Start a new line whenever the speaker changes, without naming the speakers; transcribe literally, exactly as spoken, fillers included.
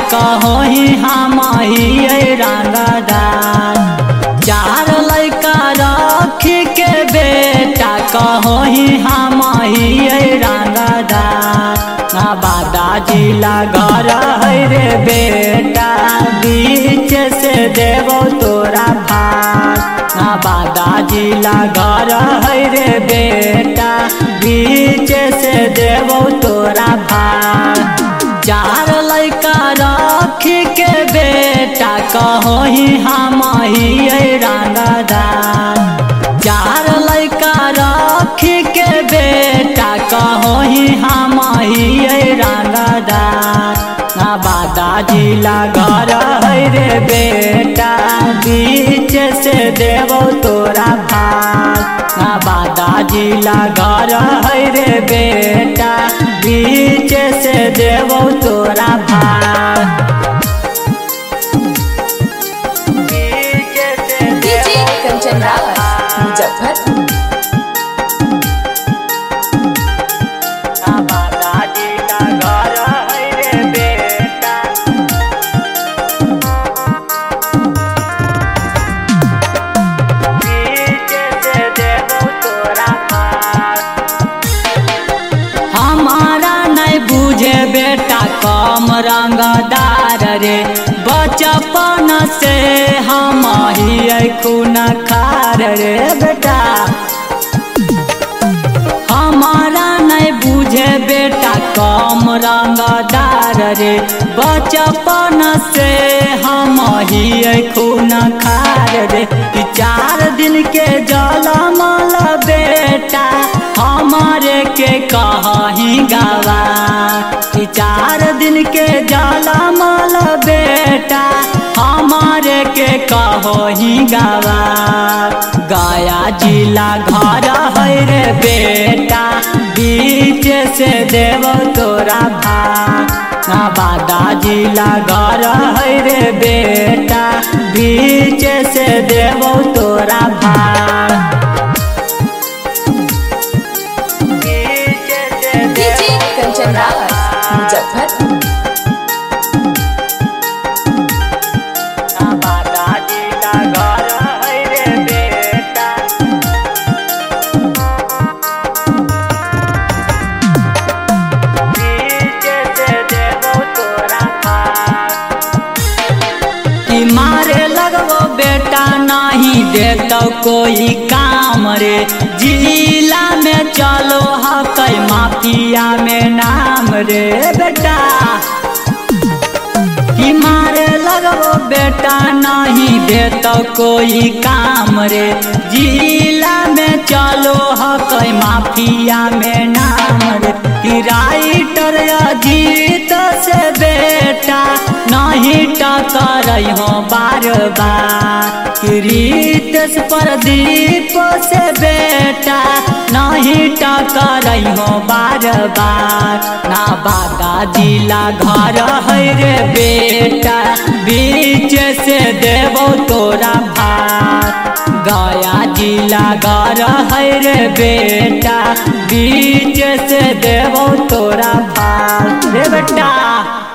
कहोही हम ही रंगदार। चार लड़का रखी के बेटा कहोही हम ही रंगदार। नवादा जिला घर है रे बेटा बीच से देवो तोरा भार। नवादा जिला घर है रे बेटा बीच से देवो तोरा भार। चार लड़का रखी के बेटा कहोही हम ही रंगदार। चार लड़का रखी के बेटा कहोही हम ही रंगदार। नवादा जिला घर है रे बेटा बीच से देवो तोरा भार। नवादा जिला घर है रे बेटा बीच से देवो तोरा भार।
डीजे कंचन रावत मुजफ्फरपुर।
नवादा जिला घर है रे बेटा बीच से देवो तोरा भार। हमारा नहीं बुझे बेटा कम रंगदार रे बचपन से हम ही खून खार रे बेटा। हमारा नहीं बुझे बेटा कम रंगदार रे बचपन से हम ही खून खार रे। चार दिन के जलमल बेटा हमारे के कहीं गवा। चार दिन के जलमल बेटा हमारे के कहीं गवा। गया जिला घर है रे बेटा बीच से देवो तोरा भार। नवादा जिला घर है रे बेटा बीच से देवो तोरा भार।
डीजे कंचन रावत मुजफ्फरपुर।
नवादा जिला घर है रे बेटा बीच से देवो तोरा भार। कि मारे लगवो बेटा नहीं देतो कोई काम रे। जिला में चलो हकई माफिया में नाम रे बेटा। कि मारे लगवो बेटा नहीं देतो कोई काम रे। जिला में चलो हकई माफिया में नाम रे। कि राइटर अजीत से बेटा नहीं टकर हो बार बार। रितेश प्रदीप से बेटा नहीं टकर हो बार बार। नवादा जिला घर है रे बेटा बीच से देवो तोरा भार। गया जिला घर है रे बेटा बीच से देवो तोरा भार रे बेटा।